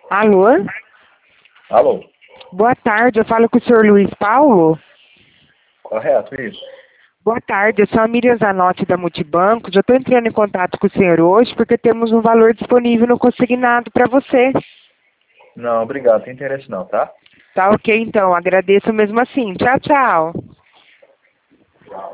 Alô? Alô? Boa tarde, eu falo com o senhor Luiz Paulo. Correto, isso. Boa tarde, eu sou a Miriam Zanotti da Multibancos. Eu estou entrando em contato com o senhor hoje porque temos um valor disponível no consignado para você. Não, obrigado. Tem interesse não, tá? Tá ok, então. Agradeço mesmo assim. Tchau, tchau.